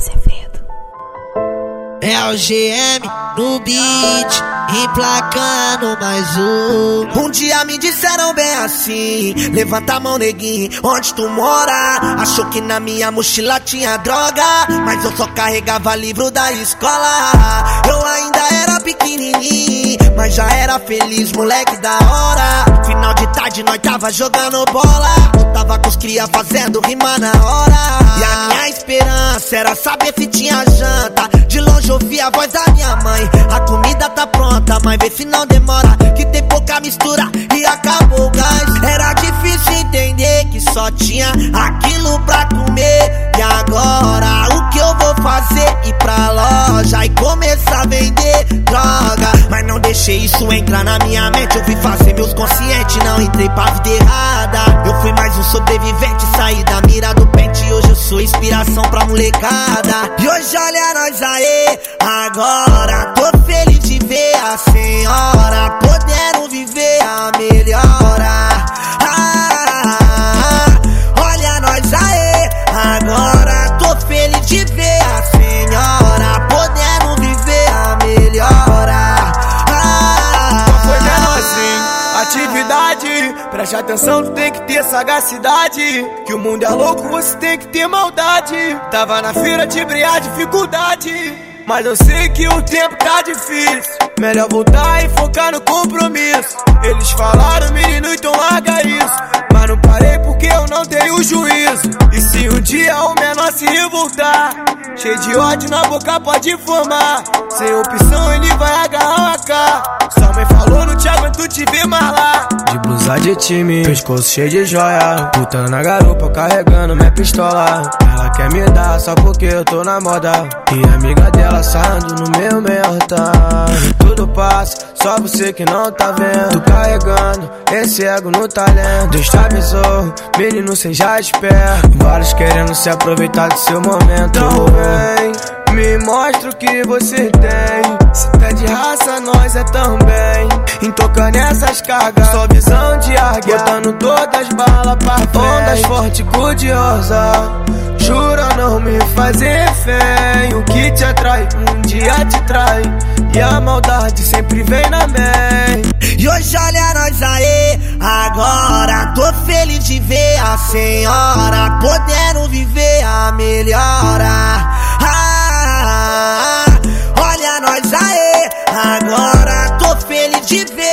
Azevedo. É o GM no beat, emplacando mais um. Um dia me disseram bem assim: levanta a mão, neguinho, onde tu mora? Achou que na minha mochila tinha droga, mas eu só carregava livro da escola. Eu ainda era pequenininho, mas já era feliz, moleque da hora. Final de tarde nós tava jogando bola, eu tava com os cria fazendo rima na hora. E a minha esperança era saber se tinha janta. De longe ouvi a voz da minha mãe: a comida tá pronta, mas vê se não demora, que tem pouca mistura e acabou o gás. Era difícil entender que só tinha aquilo pra comer. E agora o que eu vou fazer? Ir pra loja e começar a vender droga. Mas não deixei isso entrar na minha mente, eu fui fazer meus conscientes, não entrei pra vida errada. Eu fui mais um sobrevivente, saí da mira do pente, hoje eu sou inspiração pra molecada. E hoje olha nós aí, agora tô feliz de ver a senhora podendo viver a melhora. Olha nós aí, agora tô feliz de ver a senhora podendo viver a melhora. Foi menorzinho, atividade, preste atenção, tu tem que ter sagacidade. Que o mundo é louco, você tem que ter maldade. Tava na feira de briar dificuldade, mas eu sei que o tempo tá difícil. Melhor voltar e focar no compromisso. Eles falaram, menino, então larga isso, mas não parei porque eu não tenho juízo. E se um dia o menor se revoltar, cheio de ódio na boca pode formar. Sem opção ele vai agarrar a AK. Sua mãe falou, não te aguento te ver mais lá. De blusa de time, pescoço cheio de joia, puta na garupa carregando minha pistola. Ela quer me dar só porque eu tô na moda, e a amiga dela saindo no meu merda. Tudo passa, só você que não tá vendo. Tô carregando esse ego no talento. Deus te avisou, menino, seja esperto. Vários querendo se aproveitar do seu momento. Então vem, me mostra o que você tem. Se tá de raça, nós é também. Intocando essas cargas, só visão de águia, botando todas as balas pra frente. Ondas forte, curiosa, jura não me fazer refém. O que te atrai, um dia te trai, e a maldade sempre vem na mente. E hoje olha nós aí, agora tô feliz de ver a senhora podendo viver a melhora. Olha nós aí, agora tô feliz de ver